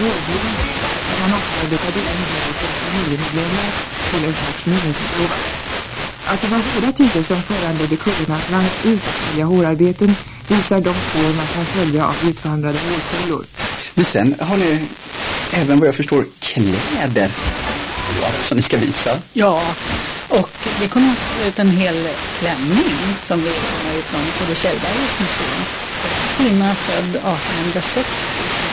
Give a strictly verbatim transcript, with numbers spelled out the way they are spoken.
rådgivning. Man upparbetade en del för familjemedlemmar till en slags minnesgåva. Att det var hårda tider som föranledde kurderna att langa ut att följa hårarbeten visar de spår man kan följa av utvandrade hårkollor. Men sen har ni även vad jag förstår kläder som ni ska visa. Ja, och vi kommer att få ut en hel klänning som vi kommer ut från Olle Kjellbergs museum. Kvinna född artonhundrasextio